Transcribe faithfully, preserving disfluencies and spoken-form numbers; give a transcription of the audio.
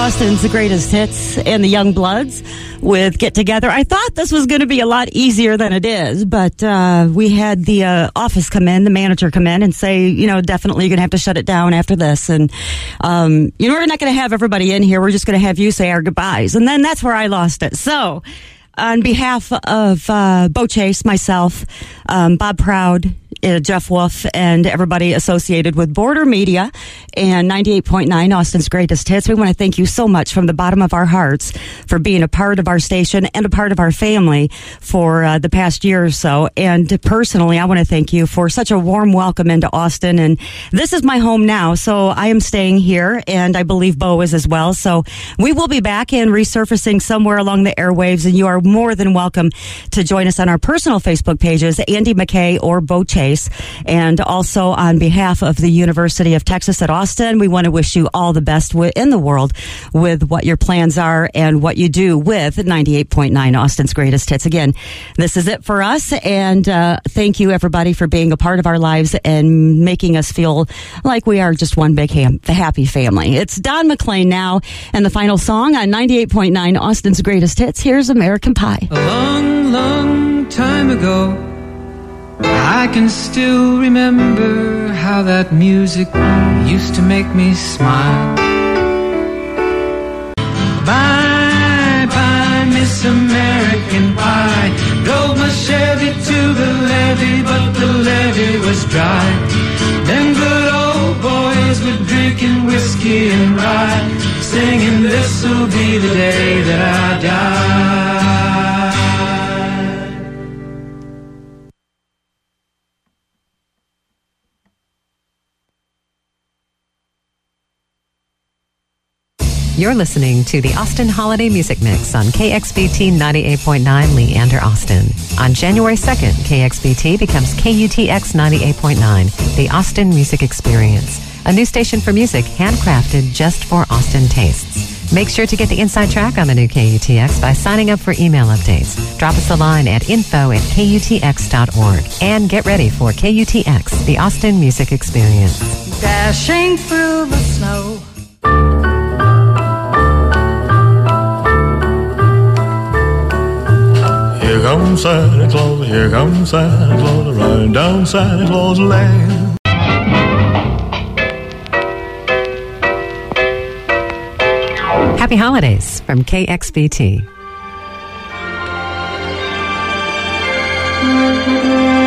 Austin's Greatest Hits and the Young Bloods with Get Together. I thought this was going to be a lot easier than it is, but uh, we had the uh, office come in, the manager come in and say, you know, definitely you're going to have to shut it down after this. And, um, you know, we're not going to have everybody in here. We're just going to have you say our goodbyes. And then that's where I lost it. So on behalf of uh, Bo Chase, myself, um, Bob Proud, Uh, Jeff Wolf, and everybody associated with Border Media and ninety-eight point nine Austin's Greatest Hits, we want to thank you so much from the bottom of our hearts for being a part of our station and a part of our family for uh, the past year or so. And personally, I want to thank you for such a warm welcome into Austin. And this is my home now, so I am staying here, and I believe Bo is as well. So we will be back and resurfacing somewhere along the airwaves, and you are more than welcome to join us on our personal Facebook pages, Andy McKay or Bo Chase. And also on behalf of the University of Texas at Austin, we want to wish you all the best in the world with what your plans are and what you do with ninety-eight point nine Austin's Greatest Hits. Again, this is it for us, and uh, thank you everybody for being a part of our lives and making us feel like we are just one big ham- happy family. It's Don McLean now, and the final song on ninety-eight point nine Austin's Greatest Hits. Here's American Pie. A long, long time ago, I can still remember how that music used to make me smile. Bye, bye, Miss American Pie. Drove my Chevy to the levee, but the levee was dry. Them good old boys were drinking whiskey and rye, singing, this'll be the day that I die. You're listening to the Austin Holiday Music Mix on K X B T ninety-eight point nine Leander, Austin. On January second, K X B T becomes K U T X ninety-eight point nine, the Austin Music Experience, a new station for music handcrafted just for Austin tastes. Make sure to get the inside track on the new K U T X by signing up for email updates. Drop us a line at info at K U T X dot org. And get ready for K U T X, the Austin Music Experience. Dashing through the snow. Here comes Santa Claus, here comes Santa Claus, riding down Santa Claus Lane. Happy holidays from K X B T.